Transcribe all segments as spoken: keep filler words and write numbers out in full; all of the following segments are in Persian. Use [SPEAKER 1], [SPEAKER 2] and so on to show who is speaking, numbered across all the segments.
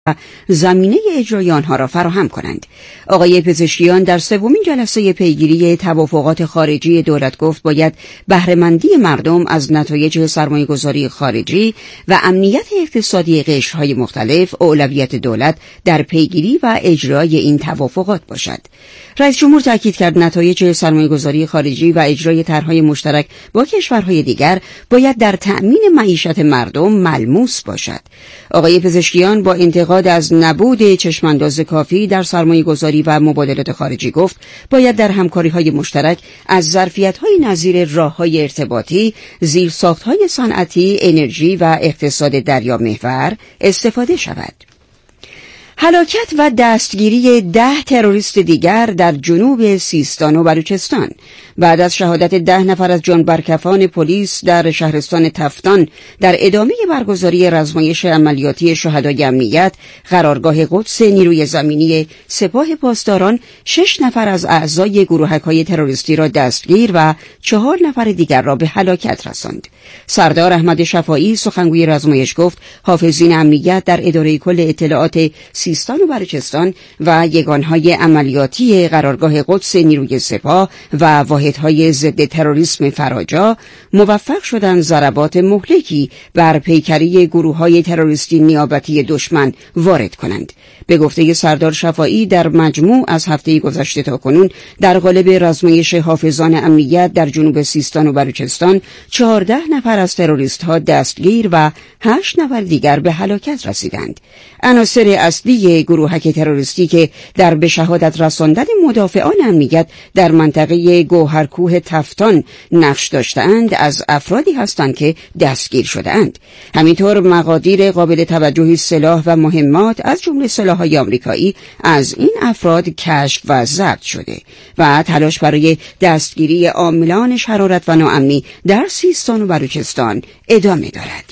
[SPEAKER 1] زمینه اجرای آنها را فراهم کنند. آقای پزشکیان در سومین جلسه پیگیری توافقات خارجی دولت گفت باید بهره‌مندی مردم از نتایج سرمایه‌گذاری خارجی و امنیت اقتصادی قشرهای مختلف اولویت دولت در پیگیری و اجرای این توافقات باشد. رئیس جمهور تاکید کرد نتایج سرمایه‌گذاری خارجی و اجرای طرح‌های مشترک با کشورهای دیگر باید در تأمین معیشت مردم ملموس باشد. آقای پزشکیان با انتقاد از نبود چشمانداز کافی در سرمایه‌گذاری و مبادلات خارجی گفت باید در همکاری‌های مشترک از ظرفیت‌های نظیر راه‌های ارتباطی، زیرساخت‌های صنعتی، انرژی و اقتصاد دریامحور استفاده شود. هلاکت و دستگیری ده تروریست دیگر در جنوب سیستان و بلوچستان. بعد از شهادت ده نفر از جانبرکفان پلیس در شهرستان تفتان در ادامه برگزاری رزمایش عملیاتی شهدای امنیت، قرارگاه قدس نیروی زمینی سپاه پاسداران شش نفر از اعضای گروهک‌های تروریستی را دستگیر و چهار نفر دیگر را به هلاکت رساند. سردار احمد شفاعی سخنگوی رزمایش گفت حافظین امنیت در اداره کل اطلاعات سیستان و بلوچستان و یگانهای عملیاتی قرارگاه قدس نیروی سپاه و واحدهای ضد تروریسم فراجا موفق شدند ضربات مهلکی بر پیکری گروههای تروریستی نیابتی دشمن وارد کنند. به گفته سردار شفاعی در مجموع از هفته گذشته تا کنون در قالب رزمایش حافظان امنیت در جنوب سیستان و بلوچستان چهارده نفر از تروریست‌ها دستگیر و هشت نفر دیگر به هلاکت رسیدند. عناصر اصلی گروهک تروریستی که در به شهادت رساندن مدافعان امنیت در منطقه گوهرکوه تفتان نقش داشتند از افرادی هستند که دستگیر شدند. همینطور مقادیر قابل توجهی سلاح و مهمات از جمله سلاح‌های آمریکایی از این افراد کشف و ضبط شده و تلاش برای دستگیری عاملان شرارت و ناامنی در سیستان و بلوچستان ادامه دارد.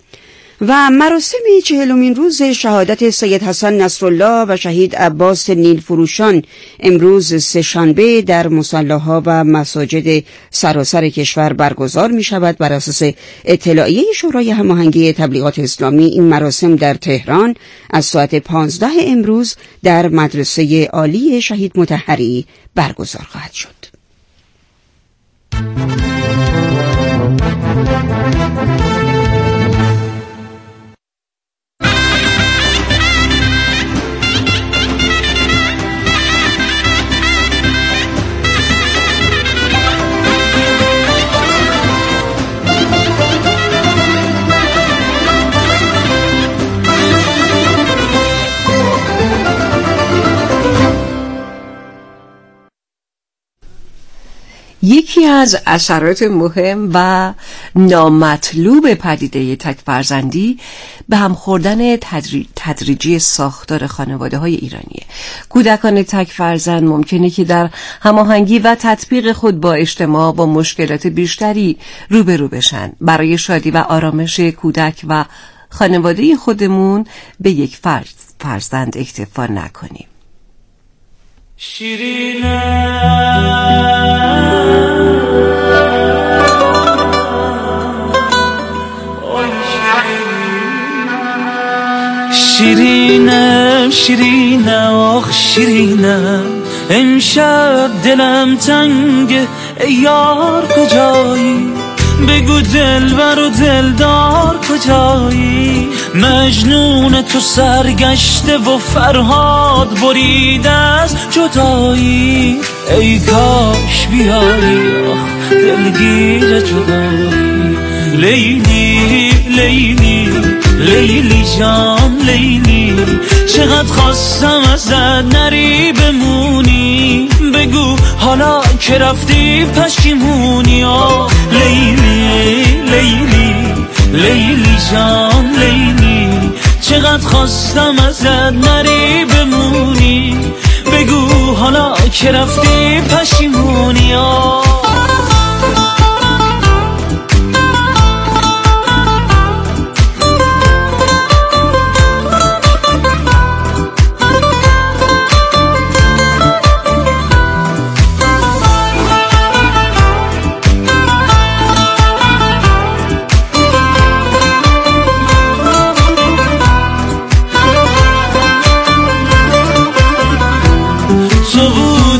[SPEAKER 1] و مراسم چهلمین روز شهادت سید حسن نصرالله و شهید عباس نیلفروشان امروز سه‌شنبه در مصلاها و مساجد سراسر کشور برگزار می شود. بر اساس اطلاعیه شورای هماهنگی تبلیغات اسلامی این مراسم در تهران از ساعت پانزده امروز در مدرسه عالی شهید مطهری برگزار خواهد شد.
[SPEAKER 2] یکی از اثرات مهم و نامطلوب پدیده تک‌فرزندی به هم خوردن تدری... تدریجی ساختار خانواده‌های ایرانیه. کودکان تک‌فرزند ممکنه که در هماهنگی و تطبیق خود با اجتماع با مشکلات بیشتری روبرو بشن. برای شادی و آرامش کودک و خانواده خودمون به یک فرد فرزند اکتفا نکنیم.
[SPEAKER 3] شیرینه شیرینه شیرینه آخ شیرینه امشب دلم تنگه ای یار کجایی بگو دلبر و دلدار کجایی مجنون تو سرگشته و فرهاد بریده از جدایی ای کاش بیایی آخ دلگیر جدایی لیلی لیلی لیلی جان لیلی چقدر خواستم ازت نری بمونی بگو حالا که رفتی پشیمونی آه لیلی لیلی لیلی جان لیلی چقدر خواستم ازت نری بمونی بگو حالا که رفتی پشیمونی آه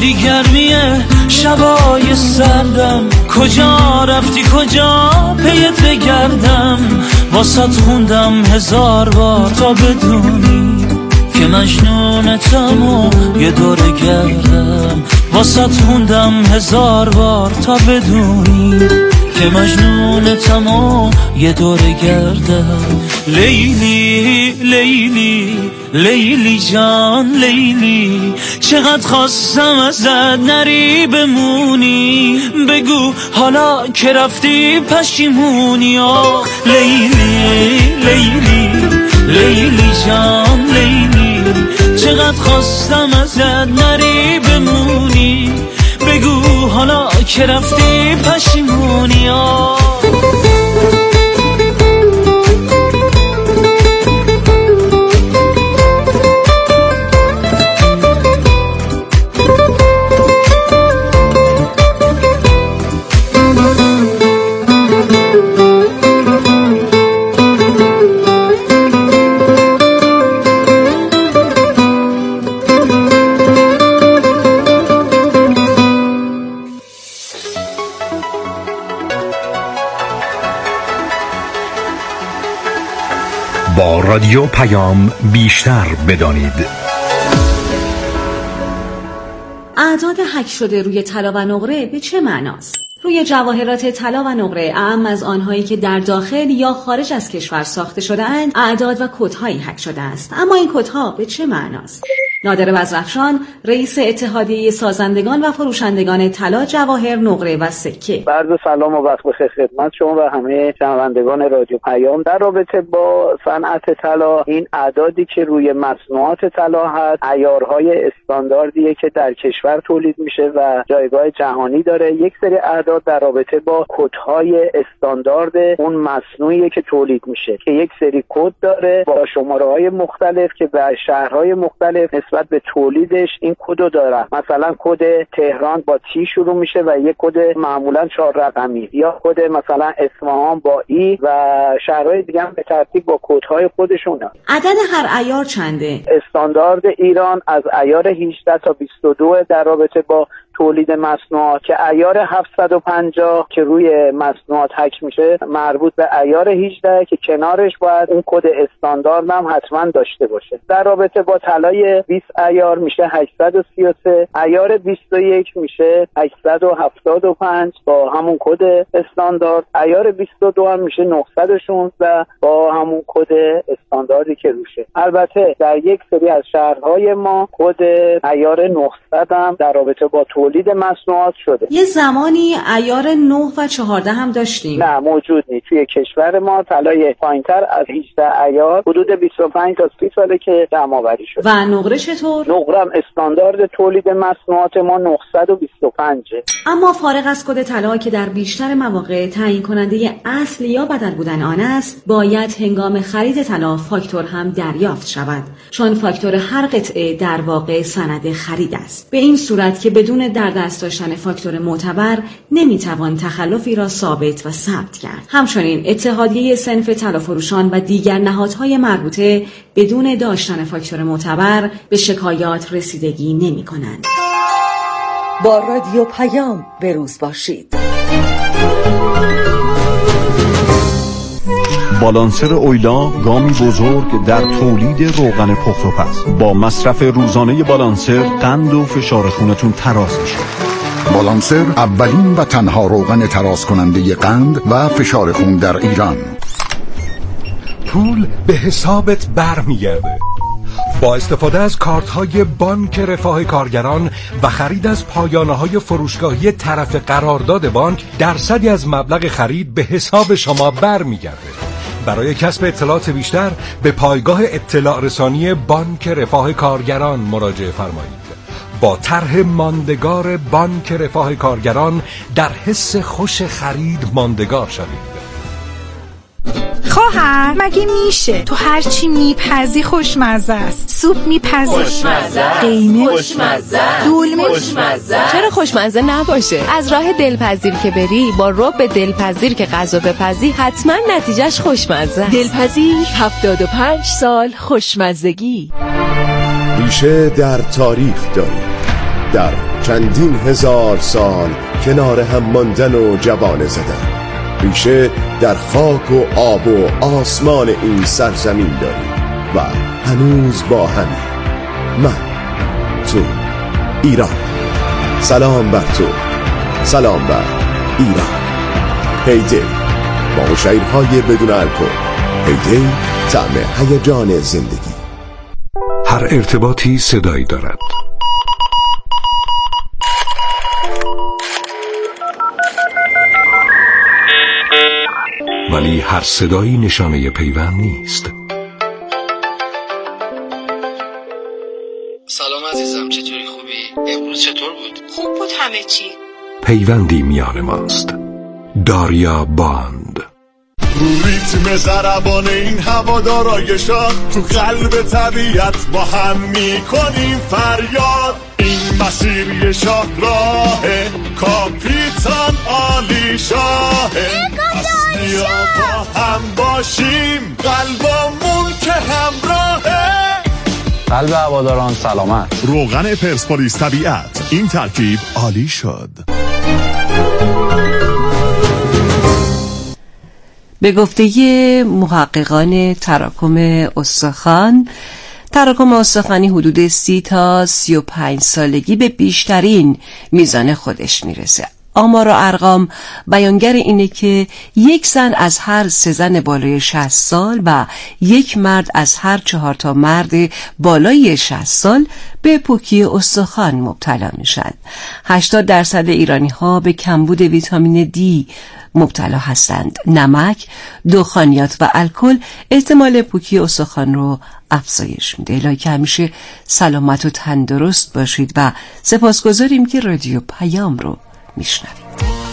[SPEAKER 3] بی گرمی شبای سردم، کجا رفتی کجا پیت بگردم، واسط خوندم هزار بار تا بدونی که مجنونتم و یه دوره گردم، واسط خوندم هزار بار تا بدونی که مجنونتم و یه دوره گردم. لیلی لیلی لیلی جان لیلی، چقدر خواستم ازت نری بمونی، بگو حالا که رفتی پشیمونی. آه لیلی لیلی لیلی جان لیلی، چقدر خواستم ازت نری بمونی، بگو حالا که رفتی پشیمونی. آه
[SPEAKER 4] با رادیو پیام بیشتر بدانید.
[SPEAKER 5] اعداد حک شده روی طلا و نقره به چه معناست؟ روی جواهرات طلا و نقره، اعم از آنهایی که در داخل یا خارج از کشور ساخته شده‌اند، اعداد و کدهایی حک شده است. اما این کدها به چه معناست؟ نادر بزرافشان، رئیس اتحادیه سازندگان و فروشندگان طلا، جواهر، نقره و سکه.
[SPEAKER 6] عرض سلام و وقت بخیر خدمت شما و همه شنوندگان رادیو پیام. در رابطه با صنعت طلا، این اعدادی که روی مصنوعات طلا هست، عیارهای استانداردیه که در کشور تولید میشه و جایگاه جهانی داره. یک سری اعداد در رابطه با کدهای استاندارد اون مصنوعیه که تولید میشه که یک سری کد داره با شماره‌های مختلف که در شهرهای مختلف نسبت به تولیدش این کدو داره. مثلا کد تهران با تی شروع میشه و یک کد معمولا چهار رقمی، یا کد مثلا اصفهان با ای و شهرهای دیگه هم به ترتیب با کدهای خودشونه.
[SPEAKER 5] عدد هر عیار چنده؟
[SPEAKER 6] استاندارد ایران از عیار هجده تا بیست و دو در رابطه با تولید مصنوعات، که عیار هفتصد و پنجاه که روی مصنوعات حک میشه مربوط به عیار هجده که کنارش باید اون کد استاندارد هم حتما داشته باشه. در رابطه با طلای بیست عیار میشه هشتصد و سی و سه، عیار بیست و یک میشه هشتصد و هفتاد و پنج با همون کد استاندارد، عیار بیست و دو هم میشه نهصد و شانزده با همون کد استانداردی که روشه. البته در یک سری از شهرهای ما کد عیار نهصد هم در رابطه با تولید مصنوعات شده.
[SPEAKER 5] یه زمانی عیار نه و چهارده هم داشتیم.
[SPEAKER 6] نه موجود نیست. توی کشور ما طلای پایینتر از هجده عیار حدود بیست و پنج تا سی ساله که جمع‌آوری شده.
[SPEAKER 5] و نقره چطور؟
[SPEAKER 6] نقره هم استاندارد تولید مصنوعات ما نهصد و بیست و پنج.
[SPEAKER 5] اما فارغ از کد طلا که در بیشتر مواقع تعیین کننده اصل یا بدل بودن آن است، باید هنگام خرید طلا فاکتور هم دریافت شود، چون فاکتور هر قطعه در واقع سند خرید است. به این صورت که بدون در دست داشتن فاکتور معتبر نمیتوان تخلفی را ثابت و ثبت کرد. همچنین اتحادیه صنف طلافروشان و دیگر نهادهای مربوطه بدون داشتن فاکتور معتبر به شکایات رسیدگی نمی کنند.
[SPEAKER 2] با رادیو پیام بروز باشید.
[SPEAKER 7] بالانسر اویلا گامی بزرگ در تولید روغن پخت و پز. با مصرف روزانه بالانسر قند و فشار خونتون تراز میشه.
[SPEAKER 8] بالانسر اولین و تنها روغن تراز کننده قند و فشار خون در ایران.
[SPEAKER 4] پول به حسابت برمیگرده. با استفاده از کارت‌های بانک رفاه کارگران و خرید از پایانه‌های فروشگاهی طرف قرارداد بانک، درصدی از مبلغ خرید به حساب شما برمیگرده. برای کسب اطلاعات بیشتر به پایگاه اطلاع رسانی بانک رفاه کارگران مراجعه فرمایید. با طرح ماندگار بانک رفاه کارگران در حس خوش خرید ماندگار شوید.
[SPEAKER 9] خواهر مگه میشه تو هر چی میپزی خوشمزه است؟ سوپ میپزی
[SPEAKER 10] خوشمزه،
[SPEAKER 9] قیمه
[SPEAKER 10] خوشمزه،
[SPEAKER 9] دولمه
[SPEAKER 10] خوشمزه.
[SPEAKER 11] چرا خوشمزه نباشه؟ از راه دلپذیر که بری با رب دلپذیر که غذا بپزی حتما نتیجهش خوشمزه.
[SPEAKER 10] دلپذیر هفتاد و پنج سال خوشمزگی.
[SPEAKER 12] ریشه در تاریخ داریم. در چندین هزار سال کنار هم ماندن و جوانه زدن. ریشه در خاک و آب و آسمان این سرزمین داریم و هنوز با همین. من، تو، ایران. سلام بر تو، سلام بر ایران. هیدی با شعرهای بدون الکل. هیدی طعم هیجان زندگی.
[SPEAKER 4] هر ارتباطی صدایی دارد. ولی هر صدایی نشانه پیوند نیست.
[SPEAKER 13] سلام عزیزم، چطوری؟ خوبی؟ امروز چطور بود؟
[SPEAKER 9] خوب بود همه چی.
[SPEAKER 4] پیوندی میان ماست. داریا باند.
[SPEAKER 14] رو ریتم ضربان این هوادارای شاد تو قلب طبیعت با هم میکنیم فریاد. این مسیر یه شاهراه کاپیتان عالی شاهه. پس بیا با هم باشیم قلبمون که همراهه.
[SPEAKER 15] قلب هواداران سلامت.
[SPEAKER 14] روغن پرسپولیس طبیعت، این ترکیب عالی شد.
[SPEAKER 2] به گفته محققان تراکم استخوان، تراکم استخوانی حدود سی تا سی و پنج سالگی به بیشترین میزان خودش میرسه. آمار و ارقام بیانگر اینه که یک زن از هر سه زن بالای شصت سال و یک مرد از هر چهار تا مرد بالای شصت سال به پوکی استخوان مبتلا میشن. هشتاد درصد ایرانی ها به کمبود ویتامین دی مبتلا هستند. نمک، دخانیات و الکل احتمال پوکی استخوان رو افزایش میده. الهی که همیشه سلامت و تندرست باشید و سپاسگزاریم که رادیو پیام رو میشنوید.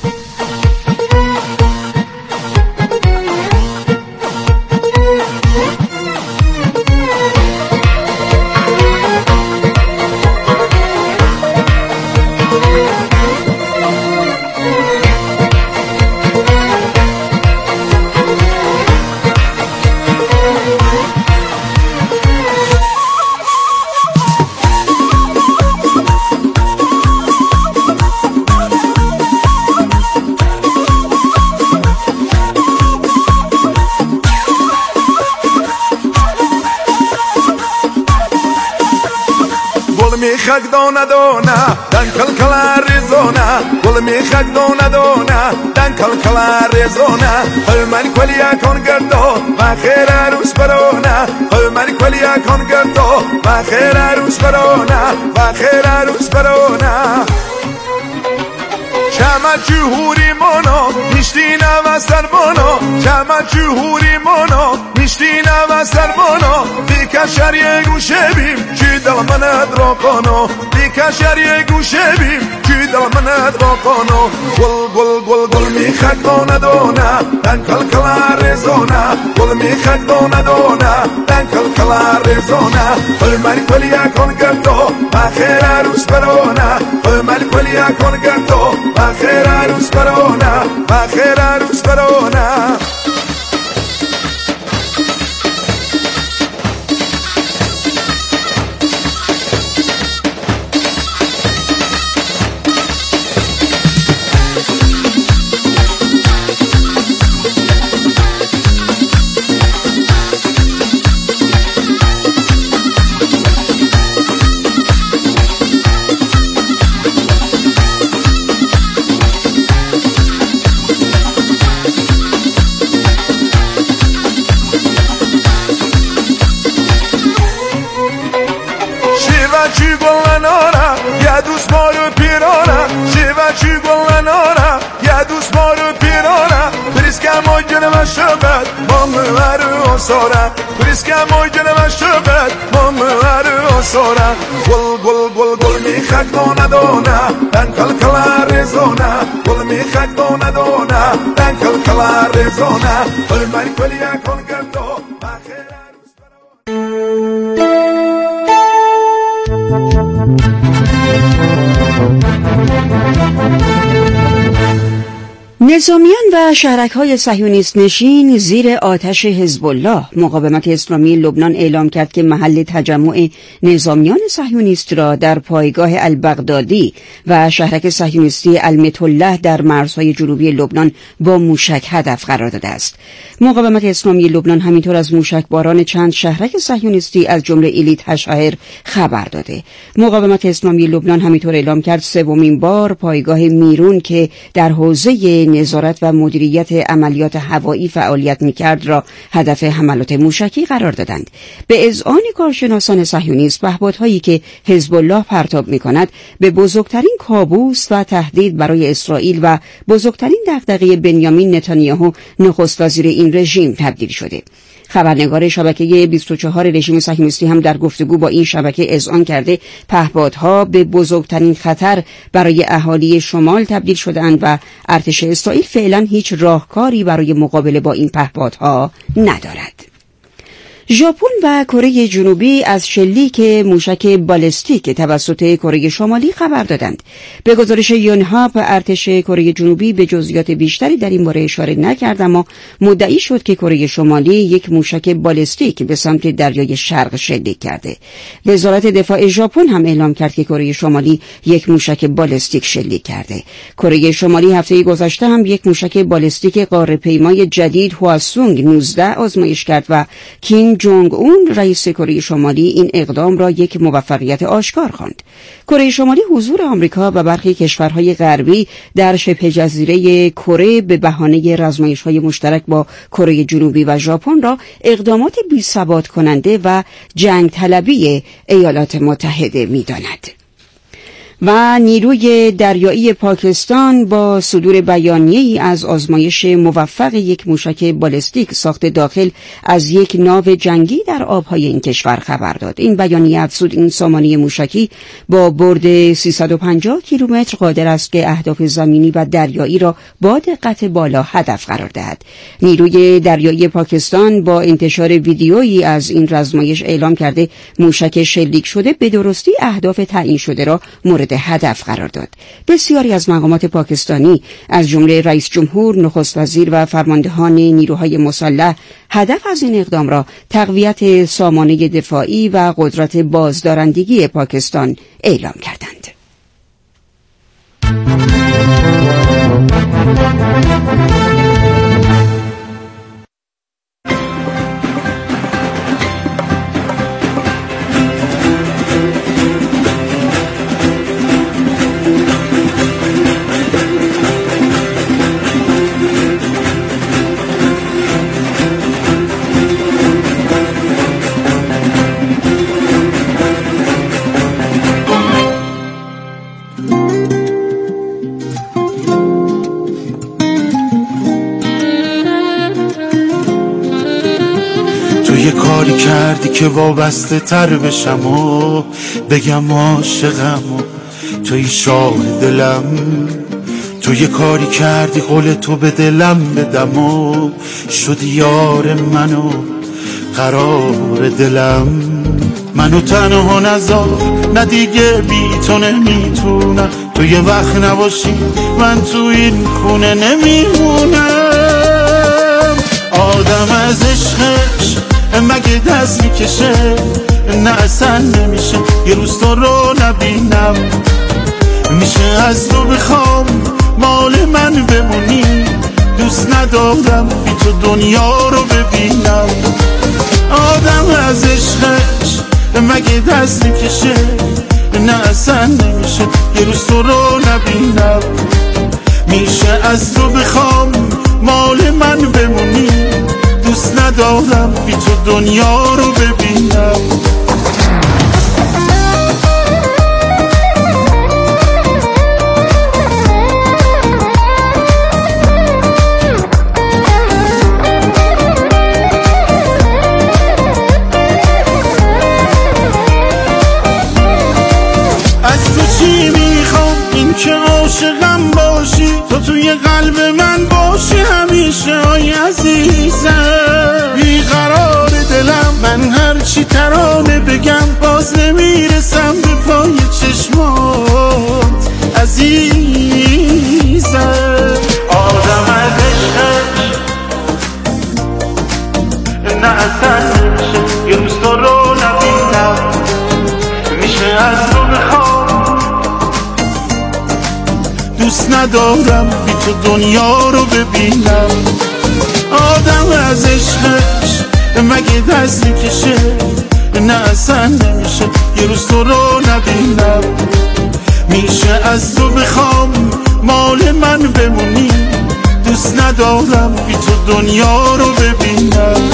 [SPEAKER 16] میخک دونه دونه دن کل کل ریزونه گل میخک دونه دونه دن کل کل ریزونه خل من کلیا کن گردو و خیر عروس برونه خل من کلیا کن گردو و خیر عروس برونه و خیر عروس برونه چما جوهری منو میشتینه و سربانو چما جوهری منو میشتینه و سربانو بیکشر یه گوشه بیم چی دل منت را کنو بیکشر یه گوشه بیم چی دل منت را کنو گل گل گل گل میخک دونه دونه دن کل کل ریزونه گل میخک دونه دونه دن کل کل ریزونه گل من کلیا کن گردو و خیر عروس برونه گل من کلیا کن گردو و خیر عروس برونه و خیر عروس برونه. گل گل گل گل میخک دونه دونه دن کل کل ریزونه گل میخک دونه دونه دن کل کل ریزونه گل من کلیا کن گردو
[SPEAKER 1] نظامیان و شهرک‌های صهیونیست نشین زیر آتش حزب الله، مقاومت اسلامی لبنان اعلام کرد که محل تجمع نظامیان صهیونیست را در پایگاه البغدادی و شهرک صهیونیستی المت الله در مرزهای جنوبی لبنان با موشک هدف قرار داده است. مقاومت اسلامی لبنان همینطور از موشکباران چند شهرک صهیونیستی از جمله ایلیت هشایر خبر داده. مقاومت اسلامی لبنان همینطور اعلام کرد سومین بار پایگاه میرون که در حوزه نظارت و مدیریت عملیات هوایی فعالیت می‌کرد را هدف حملات موشکی قرار دادند. به اذعان کارشناسان صهیونیست، پهپادهایی که حزب الله پرتاب می‌کند به بزرگترین کابوس و تهدید برای اسرائیل و بزرگترین دغدغه بنیامین نتانیاهو نخست وزیر این رژیم تبدیل شده. خبرنگار شبکه بیست و چهار رژیم صهیونیستی هم در گفتگو با این شبکه اذعان کرده پهپادها به بزرگترین خطر برای اهالی شمال تبدیل شده‌اند و ارتش اسرائیل فعلا هیچ راهکاری برای مقابله با این پهپادها ندارد. ژاپن و کره جنوبی از شلیک موشک بالستیک توسط کره شمالی خبر دادند. به گزارش یونهاپ، ارتش کره جنوبی به جزئیات بیشتری در این باره اشاره نکرد، اما مدعی شد که کره شمالی یک موشک بالستیک به سمت دریای شرق شلیک کرده. وزارت دفاع ژاپن هم اعلام کرد که کره شمالی یک موشک بالستیک شلیک کرده. کره شمالی هفته گذشته هم یک موشک بالستیک قاره‌پیمای جدید هواسونگ نوزده آزمایش کرد و کیم جونگ اون رئیس کره شمالی این اقدام را یک موفقیت آشکار خواند. کره شمالی حضور آمریکا و برخی کشورهای غربی در شبه جزیره کره به بهانه رزمایش‌های مشترک با کره جنوبی و ژاپن را اقدامات بی‌ثبات کننده و جنگ طلبی ایالات متحده می‌داند. و نیروی دریایی پاکستان با صدور بیانیه‌ای از آزمایش موفق یک موشک بالستیک ساخت داخل از یک ناو جنگی در آبهای این کشور خبر داد. این بیانیه افزود این سامانه موشکی با برد سیصد و پنجاه کیلومتر قادر است که اهداف زمینی و دریایی را با دقت بالا هدف قرار دهد. نیروی دریایی پاکستان با انتشار ویدیویی از این آزمایش اعلام کرده موشک شلیک شده به درستی اهداف تعیین شده را مورد هدف قرار داد. بسیاری از مقامات پاکستانی از جمله رئیس جمهور، نخست وزیر و فرماندهان نیروهای مسلح هدف از این اقدام را تقویت سامانه دفاعی و قدرت بازدارندگی پاکستان اعلام کردند.
[SPEAKER 3] کاری کردی که وابسته تر بشم و بگم عاشقم و توی شاه دلم. تو یه کاری کردی قول تو به دلم بدم و شدی یار منو قرار دلم. منو تنها نذار، نه دیگه بی تو نمیتونم. تو یه وقت نباشی من تو این خونه نمیمونم. آدم از عشقش مگه دست میکشه؟ نه اصلا نمیشه یه روز تو رو نبینم. میشه از تو بخوام مال من بمونی؟ دوست ندارم بی تو دنیا رو ببینم. آدم از عشقش مگه دست میکشه؟ نه اصلا نمیشه یه روز تو رو نبینم. میشه از تو بخوام مال من بمونی؟ دوست ندارم بی تو دنیا رو ببینم. از تو چی میخوام؟ این که عاشقم باشی، تو توی قلب من باشی همیشه. آی عزیزم بیقرار دلم، من هرچی ترانه بگم باز نمیرسم به پای چشمات عزیزم. آدم از تو بخوام، دوست ندارم بی تو دنیا رو ببینم. آدم از عشقش مگه دست میکشه؟ نه اصلا نمیشه یه روز تو رو نبینم. میشه از تو بخوام مال من بمونی، دوست ندارم بی تو دنیا رو ببینم.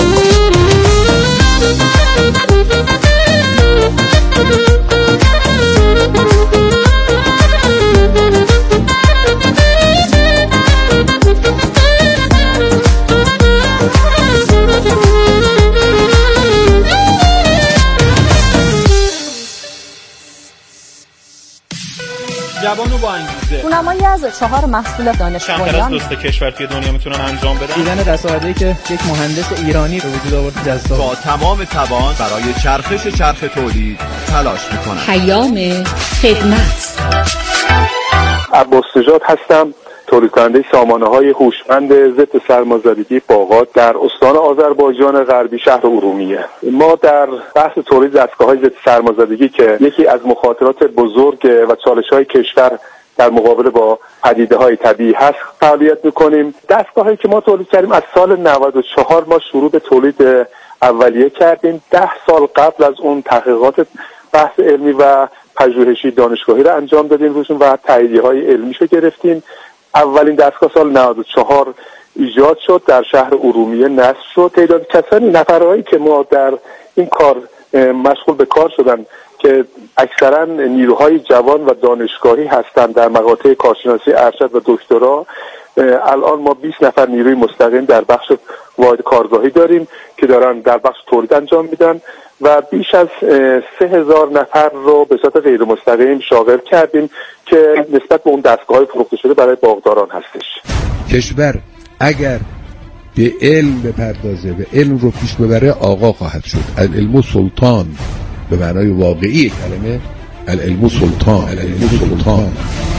[SPEAKER 17] جوانو با انگیزه
[SPEAKER 18] اونمایی از چهار محصول دانشگاهیان
[SPEAKER 17] دوست کشور توی دنیا میتونن انجام بدن.
[SPEAKER 19] دیدن دستاوردهایی که یک مهندس ایرانی به وجود آورد جذاب.
[SPEAKER 20] با تمام توان برای چرخش چرخ تولید تلاش میکنن.
[SPEAKER 21] پیام خدمت.
[SPEAKER 22] عباس نژاد هستم، تولید کننده سامانه های هوشمند ضد سرمازدگی باغات در استان آذربایجان غربی شهر ارومیه. ما در بحث تولید دستگاه‌های ضد سرمازدگی که یکی از مخاطرات بزرگ و چالش‌های کشور در مقابله با پدیده‌های طبیعی هست فعالیت می‌کنیم. دستگاهایی که ما تولید کردیم از سال نود و چهار ما شروع به تولید اولیه کردیم. ده سال قبل از اون تحقیقات بحث علمی و پژوهشی دانشگاهی را انجام دادیم روشون و تاییدیه‌های علمیشو گرفتیم. اولین دستگاه سال نود و چهار ایجاد شد، در شهر ارومیه نصب شد. تعداد کسانی نفرهایی که ما در این کار مشغول به کار شدن که اکثرا نیروهای جوان و دانشگاهی هستند در مقاطع کارشناسی ارشد و دکترا. الان ما بیست نفر نیروی مستقیم در بخش واحد کارگاهی داریم که دارن در بخش تولید انجام میدن و بیش از سه هزار نفر رو به صورت غیر مستقیم شاغل کردیم که نسبت به اون دستگاه فروخته شده برای باغداران هستش.
[SPEAKER 23] کشور اگر به علم بپردازه و علم رو پیش ببره آقا خواهد شد. العلم سلطان به معنای واقعی کلمه، العلم سلطان، العلم سلطان.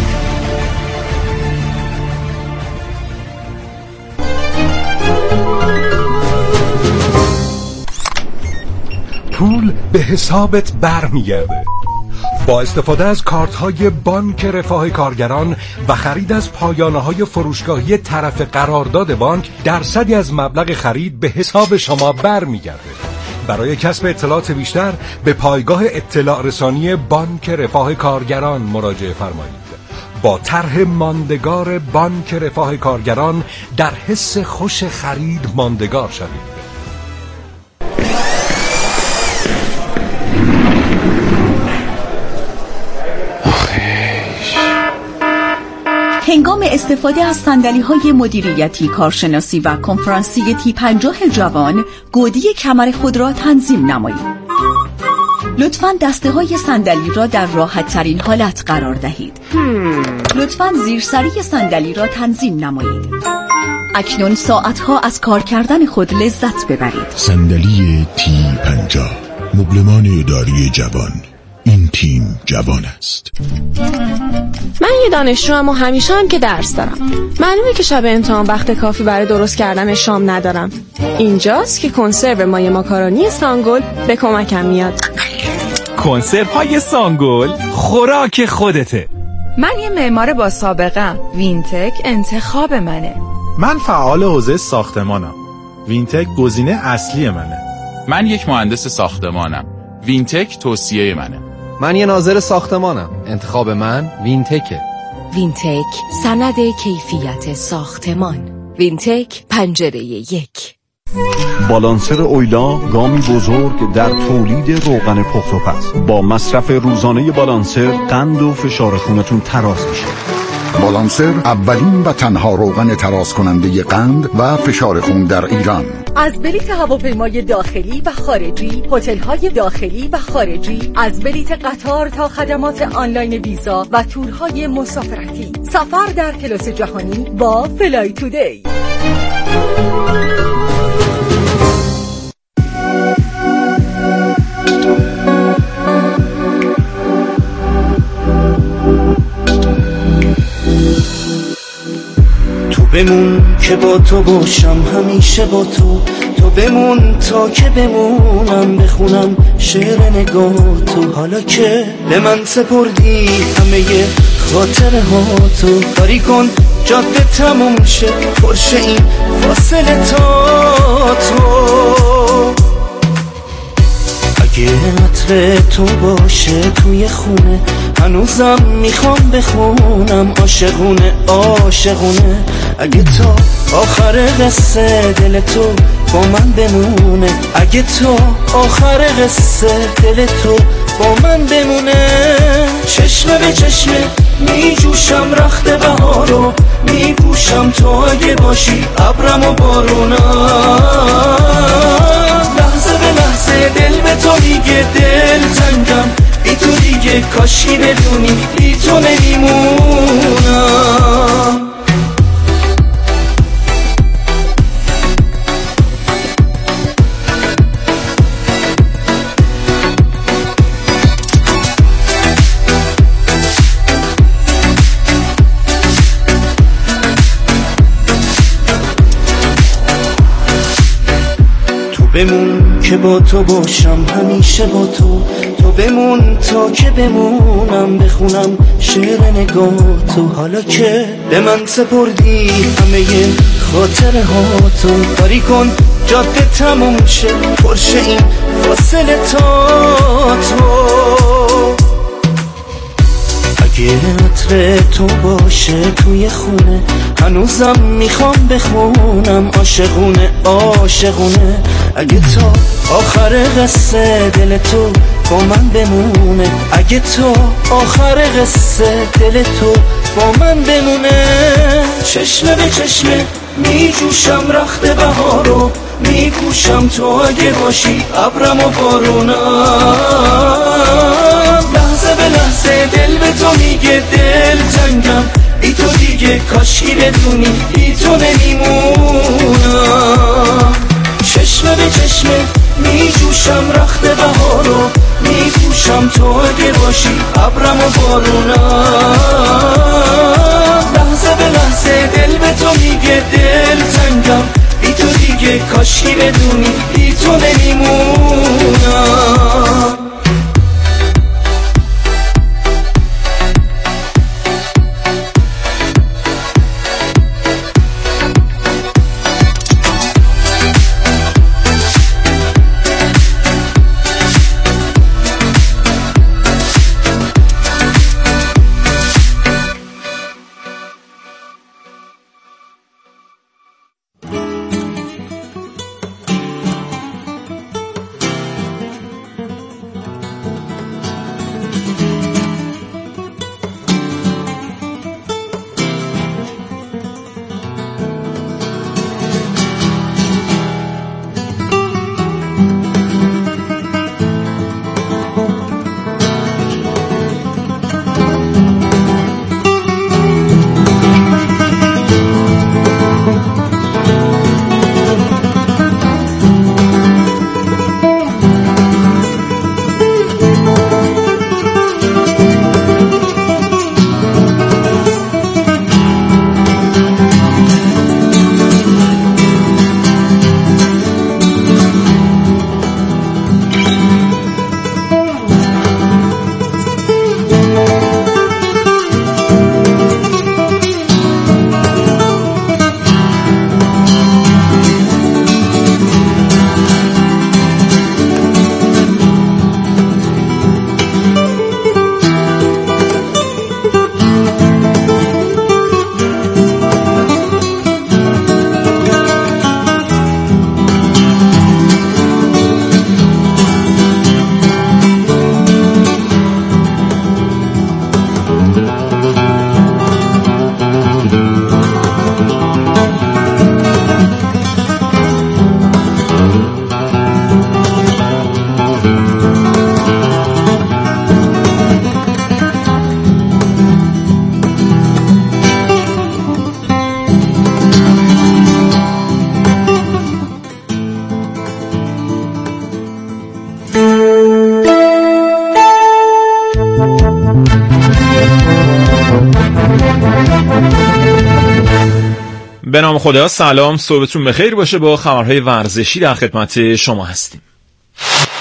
[SPEAKER 4] پول به حسابت برمیگرده. با استفاده از کارت های بانک رفاه کارگران و خرید از پایانه های فروشگاهی طرف قرارداد بانک درصدی از مبلغ خرید به حساب شما برمیگرده. برای کسب اطلاعات بیشتر به پایگاه اطلاع رسانی بانک رفاه کارگران مراجعه فرمایید. با طرح ماندگار بانک رفاه کارگران در حس خوش خرید ماندگار شوید.
[SPEAKER 24] هنگام استفاده از صندلی‌های مدیریتی، کارشناسی و کنفرانسی تی پنجاه جوان، گودی کمر خود را تنظیم نمایید. لطفاً دسته های صندلی را در راحت ترین حالت قرار دهید. لطفاً زیرسری صندلی را تنظیم نمایید. اکنون ساعتها از کار کردن خود لذت ببرید.
[SPEAKER 25] صندلی تی پنجاه، مبلمان اداری جوان. این تیم جوان است.
[SPEAKER 11] من یه دانشجوام و همیشه هم که درس دارم. معلومه که شب امتحان وقت کافی برای درست کردن شام ندارم. اینجاست که کنسرو مایه ماکارونی سانگل به کمکم میاد.
[SPEAKER 26] کنسرو های سانگل خوراک خودته.
[SPEAKER 27] من یه معمار با سابقه، وینتک انتخاب منه.
[SPEAKER 28] من فعال حوزه ساختمانم، وینتک گزینه اصلی منه.
[SPEAKER 15] من یک مهندس ساختمانم، وینتک توصیه منه.
[SPEAKER 29] من یه ناظر ساختمانم، انتخاب من وینتکه.
[SPEAKER 10] وینتک سند کیفیت ساختمان. وینتک پنجره یک.
[SPEAKER 7] بالانسر اویلا گامی بزرگ در تولید روغن پخت و پز. با مصرف روزانه بالانسر قند و فشار خونتون تراز میشه.
[SPEAKER 8] بالانسر اولین و تنها روغن تراز کننده قند و فشار خون در ایران.
[SPEAKER 24] از بلیت هواپیمای داخلی و خارجی، هتل‌های داخلی و خارجی، از بلیت قطار تا خدمات آنلاین ویزا و تورهای مسافرتی. سفر در کلاس جهانی با فلای تودی.
[SPEAKER 30] بمون که با تو باشم، همیشه با تو
[SPEAKER 1] تو بمون تا که بمونم، بخونم شعر نگاه تو. حالا که به من سپردی همه خاطره ها تو، کاری کن جاده تموم شه، پرشه این فاصله تا تو. اگه عطر تو باشه توی خونه، هنوزم میخوام بخونم عاشقونه عاشقونه. اگه تا آخر قصه دل تو با من بمونه، اگه تا آخر قصه دل تو با من بمونه. چشمه به چشمه میجوشم رخت بهارو، میپوشم تو اگه باشی ابرم و بارونم. لحظه به لحظه دل به تو میگه دل تنگم، بی تو دیگه کاشی بدونی بی تو نمیمونم. بمون که با تو باشم همیشه با تو، تو بمون تا که بمونم، بخونم شعر نگاه تو. حالا که به من سپردی همه خاطره ها تو، کاری کن جاده تموم شه، پرشه این فاصله تا تو. اگه عطر تو باشه توی خونه، هنوزم میخوام بخونم عاشقونه عاشقونه. اگه تا آخر قصه دل تو با من بمونه، اگه تا آخر قصه دل تو با من بمونه. چشمه به چشمه میجوشم رخت بهارو، میپوشم تو اگه باشی ابرم و بارونم. لحظه به لحظه دل به تو میگه دل تنگم، بی تو دیگه کاشی بدونی بی تو نمیمونم. چشمه به چشمه میجوشم رخت بهارو، میپوشم تو اگه باشی ابرم و بارونم. لحظه به لحظه دل به تو میگه دل تنگم، بی تو دیگه کاشی بدونی بی تو نمیمونم.
[SPEAKER 2] به نام خدا. سلام، صبحتون بخیر باشه. با خبرهای ورزشی در خدمت شما هستیم.